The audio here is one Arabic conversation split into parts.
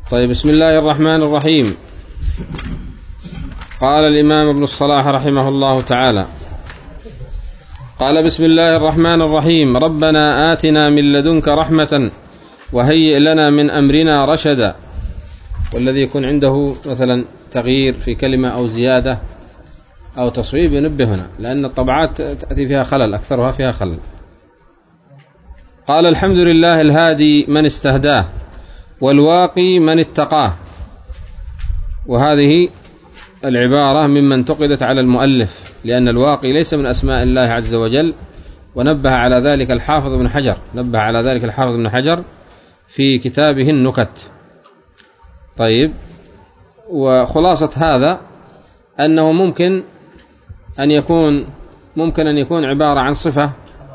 طيب، بسم الله الرحمن الرحيم. قال الإمام ابن الصلاح رحمه الله تعالى: قال: بسم الله الرحمن الرحيم. ربنا آتنا من لدنك رحمة وهيئ لنا من أمرنا رشدا. والذي يكون عنده مثلا تغيير في كلمة أو زيادة أو تصويب ينبه هنا، لأن الطبعات تأتي فيها خلل، أكثرها فيها خلل. قال: الحمد لله الهادي من استهداه والواقي من اتقاه. وهذه العبارة ممن انتقدت على المؤلف، لأن الواقي ليس من أسماء الله عز وجل، ونبه على ذلك الحافظ ابن حجر في كتابه النكت. طيب، وخلاصة هذا أنه ممكن أن يكون عبارة عن صفة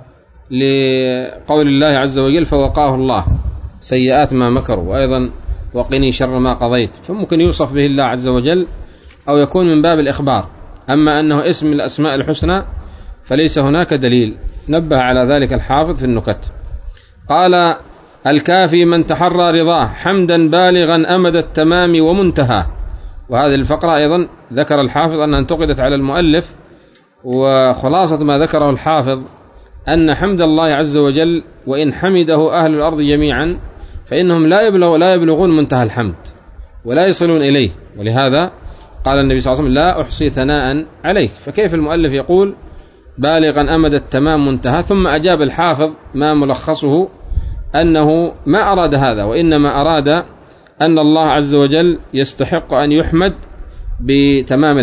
لقول الله عز وجل: فوقاه الله سيئات ما مكروا، وأيضا وقني شر ما قضيت، فممكن يوصف به الله عز وجل أو يكون من باب الإخبار. أما أنه اسم من الأسماء الحسنى فليس هناك دليل، نبه على ذلك الحافظ في النكت. قال: الكافي من تحرى رضاه حمدا بالغا أمد التمام ومنتهى. وهذه الفقرة أيضا ذكر الحافظ أنها انتقدت على المؤلف، وخلاصة ما ذكره الحافظ أن حمد الله عز وجل وإن حمده أهل الأرض جميعا فإنهم لا يبلغون منتهى الحمد ولا يصلون إليه، ولهذا قال النبي صلى الله عليه وسلم: لا أحصي ثناء عليك. فكيف المؤلف يقول بالغا أمد التمام منتهى؟ ثم أجاب الحافظ ما ملخصه أنه ما أراد هذا، وإنما أراد أن الله عز وجل يستحق أن يحمد بتمام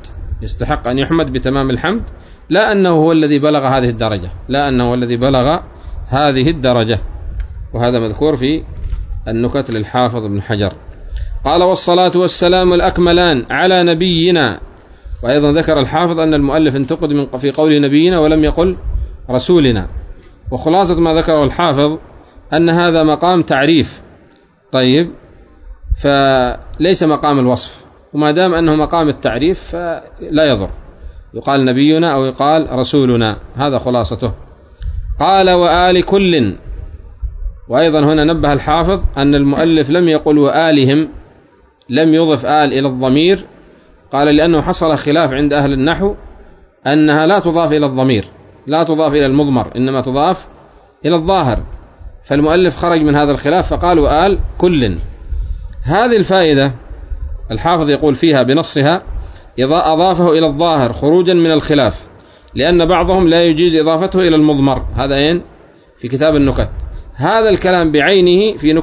الحمد، لا أنه هو الذي بلغ هذه الدرجة، وهذا مذكور في النكت للحافظ ابن حجر. قال: والصلاة والسلام الأكملان على نبينا. وأيضا ذكر الحافظ أن المؤلف انتقد في قول نبينا ولم يقل رسولنا، وخلاصة ما ذكره الحافظ أن هذا مقام تعريف، طيب، فليس مقام الوصف، وما دام أنه مقام التعريف فلا يضر، يقال نبينا أو يقال رسولنا، هذا خلاصته. قال: وآل كل. وأيضا هنا نبه الحافظ أن المؤلف لم يقل وآلهم، لم يضف آل إلى الضمير، قال لأنه حصل خلاف عند أهل النحو أنها لا تضاف إلى الضمير، لا تضاف إلى المضمر، إنما تضاف إلى الظاهر، فالمؤلف خرج من هذا الخلاف فقال وآل كل. هذه الفائدة الحافظ يقول فيها بنصها: إذا أضافه إلى الظاهر خروجا من الخلاف، لأن بعضهم لا يجيز إضافته إلى المضمر. هذا في كتاب النكت. هذا الكلام بعينه في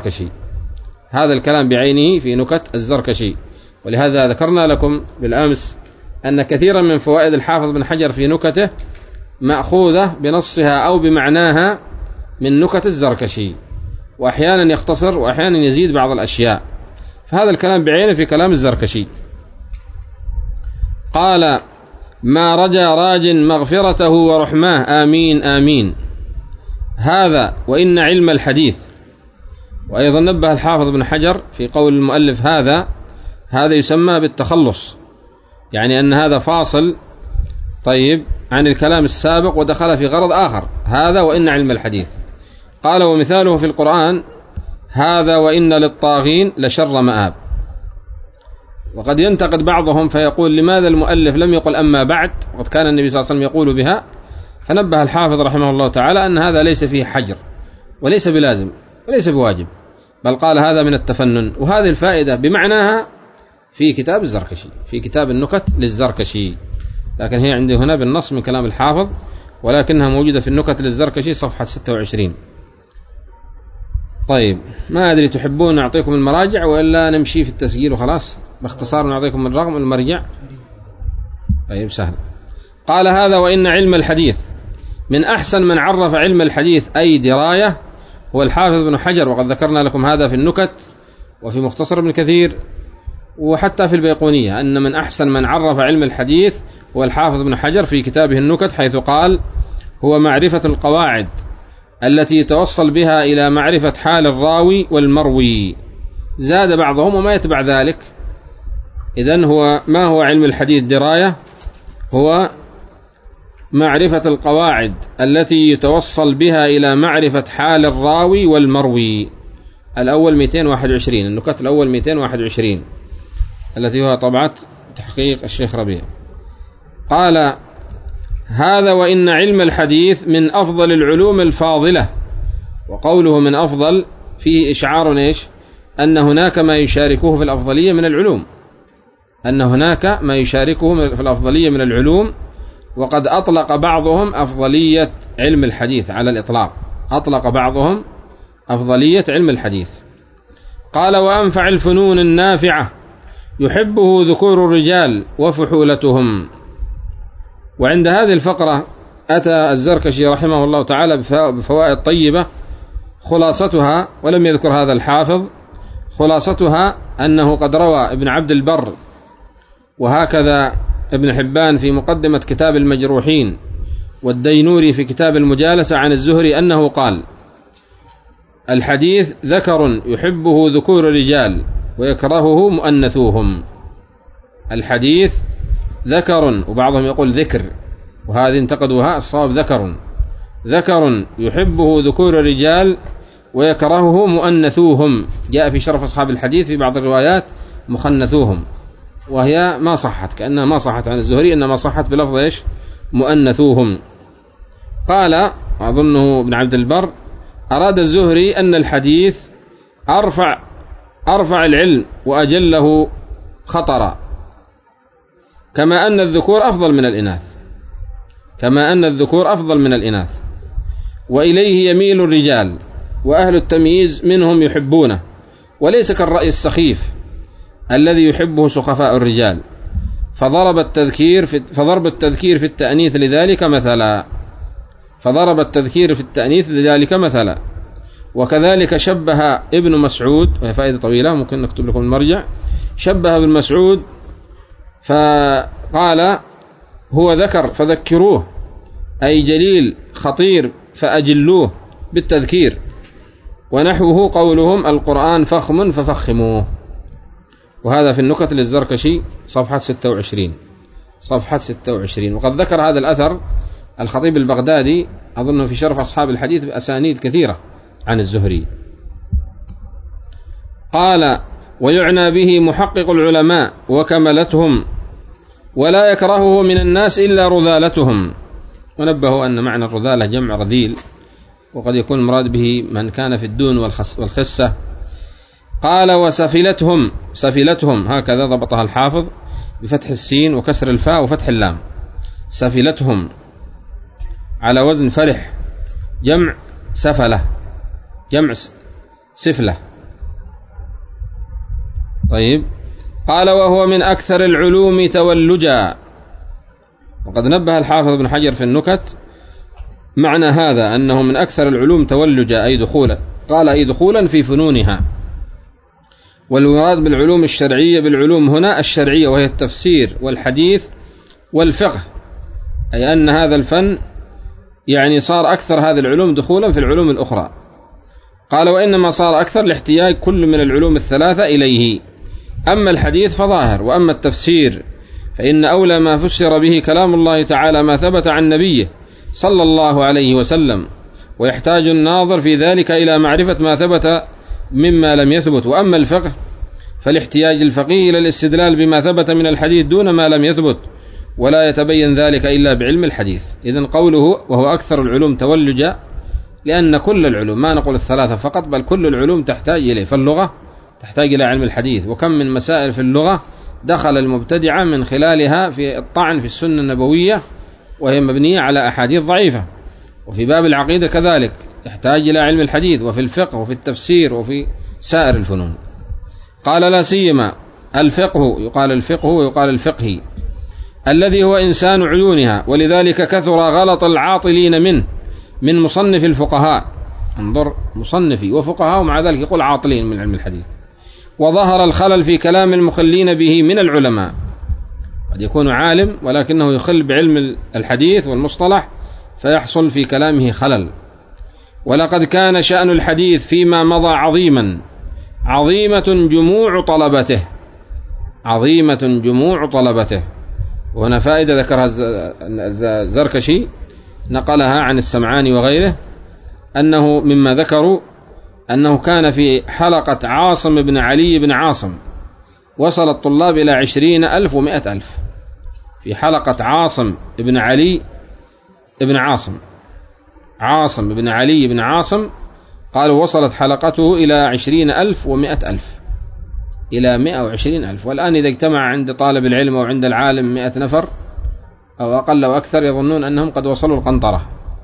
نكت الزركشي، ولهذا ذكرنا لكم بالأمس أن كثيرا من فوائد الحافظ بن حجر في نكته مأخوذة بنصها أو بمعناها من نكت الزركشي، وأحيانا يختصر وأحيانا يزيد بعض الأشياء، فهذا الكلام بعينه في كلام الزركشي. قال: ما رجى راج مغفرته ورحماه آمين آمين. هذا وإن علم الحديث. وأيضا نبه الحافظ بن حجر في قول المؤلف هذا يسمى بالتخلص، يعني أن هذا فاصل، طيب، عن الكلام السابق ودخل في غرض آخر. هذا وإن علم الحديث. قال: ومثاله في القرآن: هذا وإن للطاغين لشر مآب. وقد ينتقد بعضهم فيقول: لماذا المؤلف لم يقل أما بعد، وقد كان النبي صلى الله عليه وسلم يقول بها؟ فنبه الحافظ رحمه الله تعالى أن هذا ليس فيه حجر، وليس بلازم، وليس بواجب، بل قال هذا من التفنن. وهذه الفائدة بمعناها في كتاب الزركشي، في كتاب النكت للزركشي، لكن هي عندي هنا بالنص من كلام الحافظ، ولكنها موجودة في النكت للزركشي صفحة 26. طيب، ما أدري تحبون نعطيكم المراجع وإلا نمشي في التسجيل وخلاص باختصار نعطيكم الرقم المرجع؟ طيب، سهل. قال: هذا وإن علم الحديث. من أحسن من عرف علم الحديث أي دراية هو الحافظ بن حجر، وقد ذكرنا لكم هذا في النكت وفي مختصر ابن كثير وحتى في البيقونية، أن من أحسن من عرف علم الحديث هو الحافظ بن حجر في كتابه النكت، حيث قال: هو معرفة القواعد التي يتوصل بها إلى معرفة حال الراوي والمروي. زاد بعضهم: وما يتبع ذلك. إذن ما هو علم الحديث دراية؟ هو معرفة القواعد التي يتوصل بها إلى معرفة حال الراوي والمروي. الأول 221، النكت الأول 221 التي هو طبعة تحقيق الشيخ ربيع. قال: هذا وإن علم الحديث من أفضل العلوم الفاضلة. وقوله من أفضل فيه إشعار إيش؟ أن هناك ما يشاركه في الأفضلية من العلوم، أن هناك ما يشاركه في الأفضلية من العلوم. وقد أطلق بعضهم أفضلية علم الحديث على الإطلاق، أطلق بعضهم أفضلية علم الحديث. قال: وأنفع الفنون النافعة يحبه ذكور الرجال وفحولتهم. وعند هذه الفقرة أتى الزركشي رحمه الله تعالى بفوائد طيبة، خلاصتها، ولم يذكر هذا الحافظ، خلاصتها أنه قد روى ابن عبد البر وهكذا ابن حبان في مقدمة كتاب المجروحين والدينوري في كتاب المجالسة عن الزهري أنه قال: الحديث ذكر يحبه ذكور الرجال ويكرهه مؤنثوهم. الحديث ذكر، وبعضهم يقول ذكر، وهذه انتقدوها، الصواب ذكر يحبه ذكور الرجال ويكرهه مؤنثوهم. جاء في شرف أصحاب الحديث في بعض الروايات مخنثوهم، وهي ما صحت، كأنها ما صحت عن الزهري، إنما صحت بلفظ إيش؟ مؤنثوهم. قال أظنه ابن عبد البر: أراد الزهري أن الحديث أرفع العلم وأجله خطرا، كما أن الذكور أفضل من الإناث، وإليه يميل الرجال، وأهل التمييز منهم يحبونه، وليس كالرأي السخيف الذي يحبه سخفاء الرجال، فضرب التذكير في التأنيث لذلك مثلا. وكذلك شبه ابن مسعود، وهي فائدة طويلة ممكن نكتب لكم المرجع، شبه ابن مسعود فقال: هو ذكر فذكروه، أي جليل خطير فأجلوه بالتذكير. ونحوه قولهم: القرآن فخم ففخموه. وهذا في النكت للزركشي صفحة 26. وقد ذكر هذا الأثر الخطيب البغدادي أظنه في شرف أصحاب الحديث بأسانيد كثيرة عن الزهري. قال: ويعنى به محقق العلماء وكملتهم، ولا يكرهه من الناس إلا رذالتهم. ونبهوا أن معنى الرذالة جمع رذيل، وقد يكون المراد به من كان في الدون والخسة. قال: سفلتهم هكذا ضبطها الحافظ بفتح السين وكسر الفاء وفتح اللام، سفلتهم على وزن فرح، جمع سفلة، جمع سفلة. طيب. قال: وهو من أكثر العلوم تولجا. وقد نبه الحافظ بن حجر في النكت معنى هذا أنه من أكثر العلوم تولجا أي دخولا، قال: أي دخولا في فنونها. والمراد بالعلوم الشرعية بالعلوم هنا الشرعية، وهي التفسير والحديث والفقه، أي أن هذا الفن يعني صار أكثر هذه العلوم دخولا في العلوم الأخرى. قال: وإنما صار أكثر لاحتياج كل من العلوم الثلاثة إليه. أما الحديث فظاهر، وأما التفسير فإن أولى ما فسر به كلام الله تعالى ما ثبت عن نبيه صلى الله عليه وسلم، ويحتاج الناظر في ذلك إلى معرفة ما ثبت مما لم يثبت. وأما الفقه فالاحتياج الفقيه إلى الاستدلال بما ثبت من الحديث دون ما لم يثبت، ولا يتبين ذلك إلا بعلم الحديث. إذن قوله وهو أكثر العلوم تولجا، لأن كل العلوم، ما نقول الثلاثة فقط، بل كل العلوم تحتاج إليه. فاللغة تحتاج إلى علم الحديث، وكم من مسائل في اللغة دخل المبتدعة من خلالها في الطعن في السنة النبوية وهي مبنية على أحاديث ضعيفة. وفي باب العقيدة كذلك يحتاج إلى علم الحديث، وفي الفقه وفي التفسير وفي سائر الفنون. قال: لا سيما الفقه، يقال الفقه ويقال الفقهي، الذي هو إنسان عيونها، ولذلك كثر غلط العاطلين منه من مصنف الفقهاء. انظر، مصنفي وفقهاء، ومع ذلك يقول عاطلين من علم الحديث. وظهر الخلل في كلام المخلين به من العلماء، قد يكون عالم ولكنه يخل بعلم الحديث والمصطلح فيحصل في كلامه خلل. ولقد كان شأن الحديث فيما مضى عظيمة جموع طلبته. وهنا فائدة ذكرها الزركشي نقلها عن السمعاني وغيره، أنه مما ذكروا أنه كان في حلقة عاصم بن علي بن عاصم وصل الطلاب إلى 20,000 و100,000. في حلقة عاصم بن علي بن عاصم، عاصم بن علي بن عاصم، قالوا وصلت حلقته إلى 20,000 و100,000، إلى 120,000. والآن إذا اجتمع عند طالب العلم أو عند العالم 100 نفر أو أقل أو أكثر يظنون أنهم قد وصلوا القنطرة.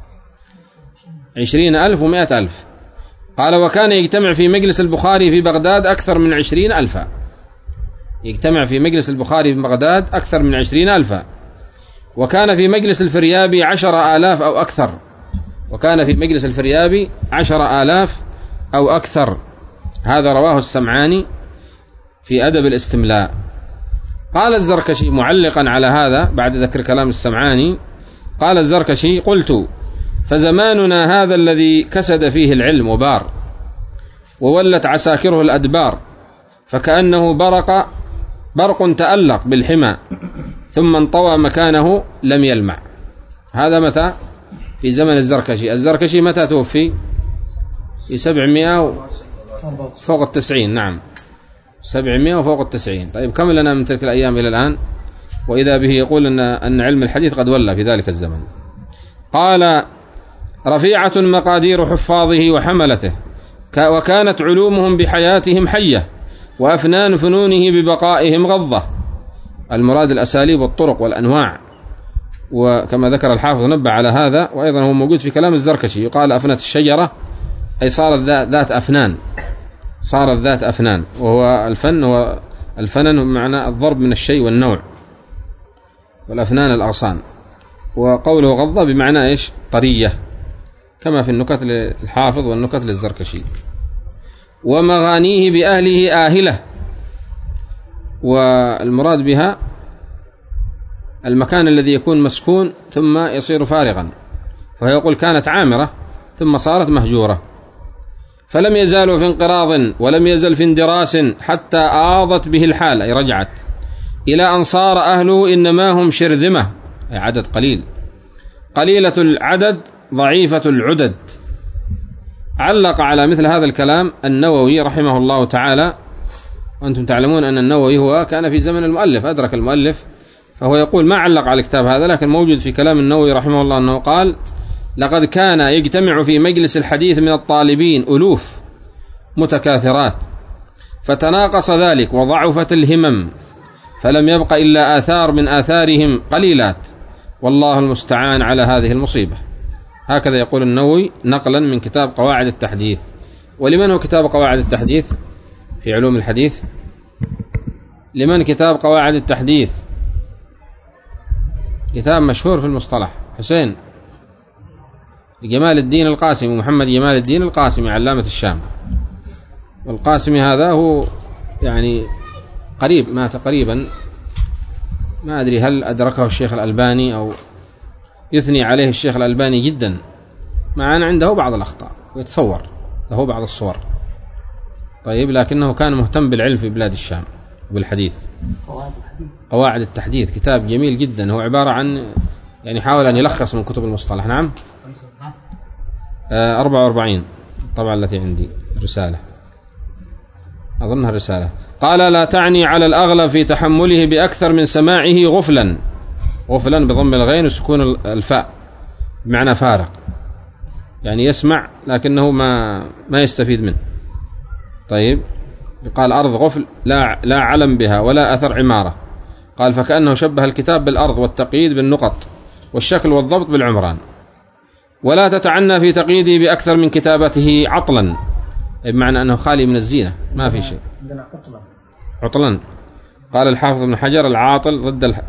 20,000 و100,000. قال وكان يجتمع في مجلس البخاري في بغداد أكثر من 20,000. يجتمع في مجلس البخاري في بغداد أكثر من 20,000. وكان في مجلس الفريابي 10,000 أو أكثر. وكان في مجلس الفريابي 10,000 أو أكثر. هذا رواه السمعاني في أدب الاستملاء. قال الزركشي معلقا على هذا بعد ذكر كلام السمعاني، قال الزركشي: قلت: فزماننا هذا الذي كسد فيه العلم وبار وولت عساكره الأدبار، فكأنه برق تألق بالحمى ثم انطوى مكانه لم يلمع. هذا متى؟ في زمن الزركشي. الزركشي متى توفي؟ في 700 فوق 90. نعم، 700 وفوق 90. طيب كم لنا من تلك الأيام إلى الآن؟ وإذا به يقول أن علم الحديث قد ولى في ذلك الزمن. قال: رفيعة مقادير حفاظه وحملته، وكانت علومهم بحياتهم حية، وأفنان فنونه ببقائهم غضة. المراد الأساليب والطرق والأنواع، وكما ذكر الحافظ نبه على هذا، وأيضا هو موجود في كلام الزركشي. يقال أفنت الشجرة أي صارت ذات أفنان، صارت ذات أفنان. وهو الفن، هو الفنن بمعنى الضرب من الشيء والنوع، والأفنان الأغصان. وقوله غضة بمعنى إيش؟ طرية، كما في النكت للحافظ والنكت للزركشي. ومغانيه بأهله آهلة، والمراد بها المكان الذي يكون مسكون ثم يصير فارغا، فيقول كانت عامرة ثم صارت مهجورة. فلم يزالوا في انقراض ولم يزل في اندراس حتى آضت به الحال، أي رجعت إلى أن صار أهله إنما هم شرذمة، أي عدد قليل، قليلة العدد ضعيفة العدد. علق على مثل هذا الكلام النووي رحمه الله تعالى، وأنتم تعلمون أن النووي هو كان في زمن المؤلف، أدرك المؤلف، فهو يقول ما علق على الكتاب هذا، لكن موجود في كلام النووي رحمه الله أنه قال: لقد كان يجتمع في مجلس الحديث من الطالبين ألوف متكاثرات، فتناقص ذلك وضعفت الهمم، فلم يبق إلا آثار من آثارهم قليلات، والله المستعان على هذه المصيبة. هكذا يقول النووي نقلا من كتاب قواعد التحديث. ولمن هو كتاب قواعد التحديث في علوم الحديث؟ لمن كتاب قواعد التحديث؟ كتاب مشهور في المصطلح، حسين جمال الدين القاسمي، محمد جمال الدين القاسمي، علامة الشام. والقاسمي هذا هو يعني قريب، مات قريبا، ما أدري هل أدركه الشيخ الألباني أو يثني عليه الشيخ الألباني جدا، مع أن عنده بعض الأخطاء ويتصور له بعض الصور. طيب، لكنه كان مهتم بالعلم في بلاد الشام بالحديث. قواعد التحديث كتاب جميل جدا، هو عبارة عن يعني حاول أن يلخص من كتب المصطلح. نعم، 44 طبعا التي عندي رسالة، أظنها رسالة. قال: لا تعني على الأغلب في تحمله بأكثر من سماعه غفلا، غفلا بضم الغين وسكون الفاء بمعنى فارق، يعني يسمع لكنه ما يستفيد منه. طيب، قال أرض غفل لا علم بها ولا أثر عمارة. قال: فكأنه شبه الكتاب بالأرض والتقييد بالنقط والشكل والضبط بالعمران. ولا تتعنى في تقييده بأكثر من كتابته عطلا، بمعنى أنه خالي من الزينة، ما في شيء. عطلا. قال الحافظ ابن حجر: العاطل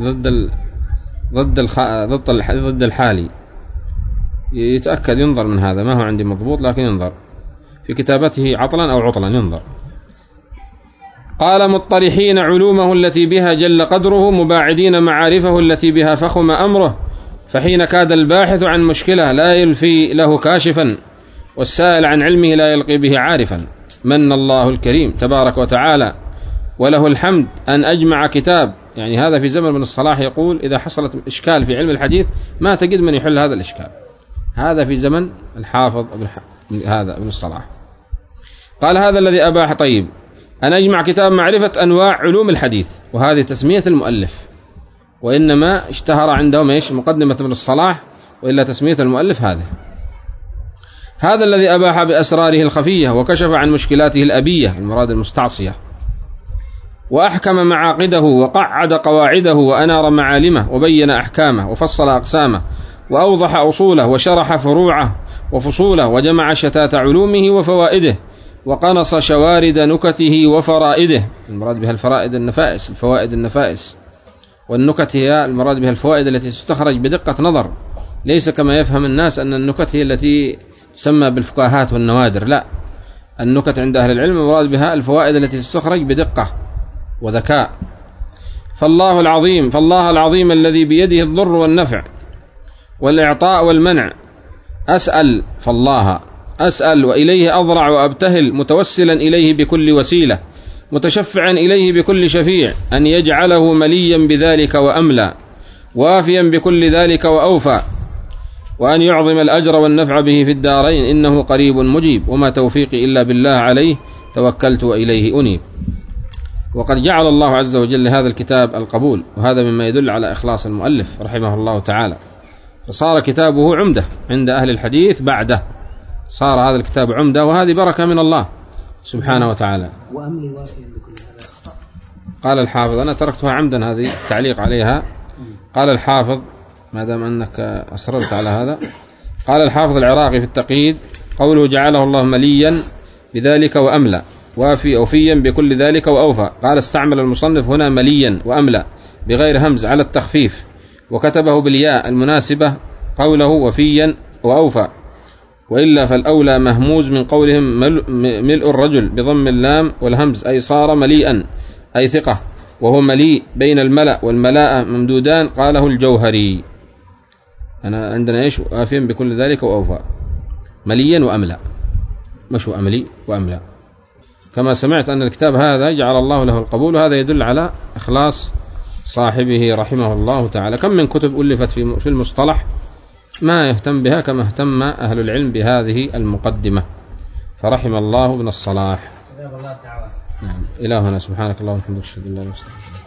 ضد الحالي. يتأكد، ينظر من هذا، ما هو عندي مضبوط لكن ينظر في كتابته عطلا أو عطلا، ينظر. قال: مطرحين علومه التي بها جل قدره، مباعدين معارفه التي بها فخم أمره، فحين كاد الباحث عن مشكلة لا يلفي له كاشفا، والسائل عن علمه لا يلقي به عارفا. من الله الكريم تبارك وتعالى وله الحمد أن أجمع كتاب، يعني هذا في زمن ابن الصلاح يقول إذا حصلت إشكال في علم الحديث ما تجد من يحل هذا الإشكال، هذا في زمن الحافظ هذا ابن الصلاح. قال هذا الذي أباح. طيب أنا أجمع كتاب معرفة أنواع علوم الحديث، وهذه تسمية المؤلف، وإنما اشتهر عندهم إيش؟ مقدمة ابن الصلاح، وإلا تسمية المؤلف هذا الذي أباح بأسراره الخفية وكشف عن مشكلاته الأبية، المراد المستعصية، وأحكم معاقده وقعد قواعده وأنار معالمه وبين أحكامه وفصل أقسامه وأوضح أصوله وشرح فروعه وفصوله وجمع شتات علومه وفوائده وقنص شوارد نكته وفرائده. المراد بها الفرائد النفائس، الفوائد النفائس، والنكت هي المراد بها الفوائد التي تستخرج بدقة نظر، ليس كما يفهم الناس أن النكت هي التي تسمى بالفقاهات والنوادر، لا، النكت عند أهل العلم المراد بها الفوائد التي تستخرج بدقة وذكاء. فالله العظيم الذي بيده الضر والنفع والإعطاء والمنع أسأل وإليه أضرع وأبتهل، متوسلا إليه بكل وسيلة، متشفعا إليه بكل شفيع، أن يجعله مليا بذلك وأملا، وافيا بكل ذلك وأوفى، وأن يعظم الأجر والنفع به في الدارين، إنه قريب مجيب، وما توفيقي إلا بالله، عليه توكلت وإليه أنيب. وقد جعل الله عز وجل هذا الكتاب القبول، وهذا مما يدل على إخلاص المؤلف رحمه الله تعالى، فصار كتابه عمدة عند أهل الحديث بعده، صار هذا الكتاب عمدة، وهذه بركة من الله سبحانه وتعالى. وأملي وافيا بكل هذا. قال الحافظ، أنا تركتها عمدا هذه التعليق عليها، قال الحافظ ما دام أنك أصررت على هذا، قال الحافظ العراقي في التقييد: قوله جعله الله مليا بذلك وأملا، أوفيا بكل ذلك وأوفى. قال استعمل المصنف هنا مليا وأملا بغير همز على التخفيف، وكتبه بالياء المناسبة قوله وفيا وأوفى، وإلا فالأولى مهموز من قولهم ملء الرجل بضم اللام والهمز، أي صار مليئا أي ثقة، وهو مليء بين الملأ والملاءة ممدودان. قاله الجوهري. أنا عندنا إيش؟ آفيا بكل ذلك وأوفى، مليا وأملا، مش أملي وأملا. كما سمعت أن الكتاب هذا جعل الله له القبول، وهذا يدل على إخلاص صاحبه رحمه الله تعالى. كم من كتب ألفت في المصطلح ما يهتم بها كما اهتم أهل العلم بهذه المقدمة، فرحم الله ابن الصلاح. إلهنا سبحانك اللهم وبحمدك، أشهد أن لا إله إلا أنت.